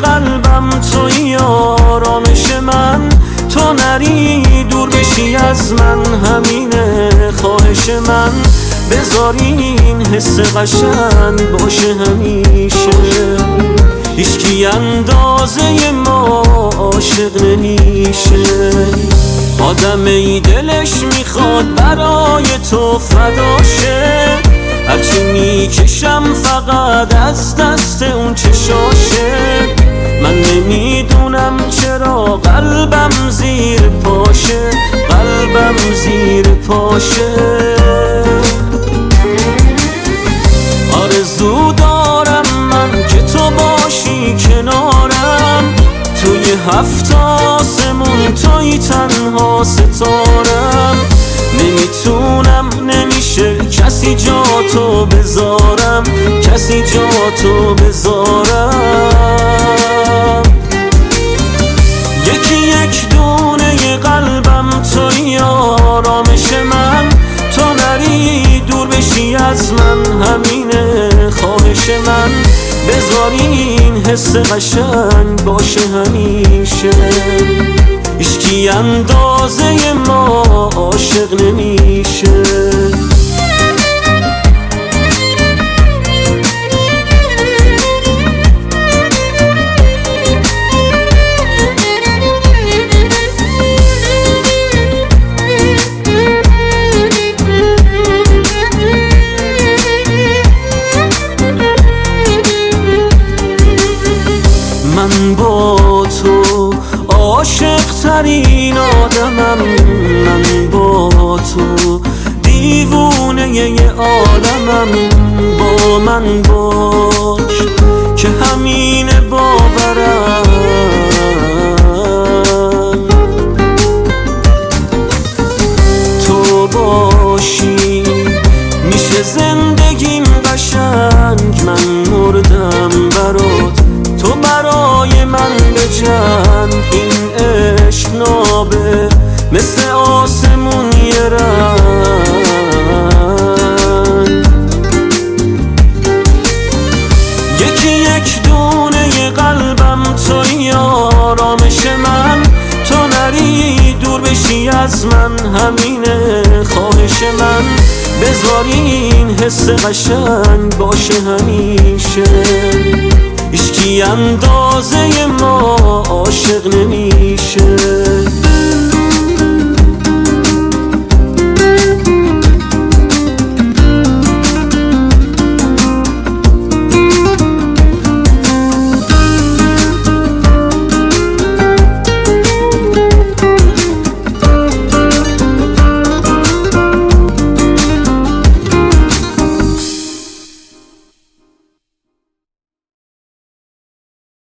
قلبم تویی آرامش من، تو نری دور بشی از من، همینه خواهش من. بذار این حس قشنگ باشه همیشه، هیچکی اندازه ما عاشق نمیشه. آدم ای دلش میخواد برای تو فداشه، هرچی میکشم فقط از دست اون چشاشه. من نمیدونم چرا قلبم زیر پاشه، قلبم زیر پاشه. آرزو دارم من که تو باشی کنارم، توی 7 آسمون توی تنها ستارم. نمیتونم نمیشه کسی جا تو بذارم، کسی جا تو بذارم. یکی یک دونه قلبم توی آرامش من، تو نری دور بشی از من، همینه خواهش من. بذار این حس قشنگ باشه همیشه، هیچکی اندازه ما عاشق نمیشه. من با تو عاشق ترین آدمم، من با تو دیوونه ی عالمم. با من باش که همین باورم، تو باشی میشه زندگیم قشنگ. من مردم برات، تو برای من بجنگ. این عشق نابه مثل آسمون یه رنگ، یکی یک دونه قلبم توی آرامش من، تو نری دور بشی از من، همینه خواهش من. بذار این حس قشنگ باشه همیشه، هیچکی اندازه ما عاشق نمیشه.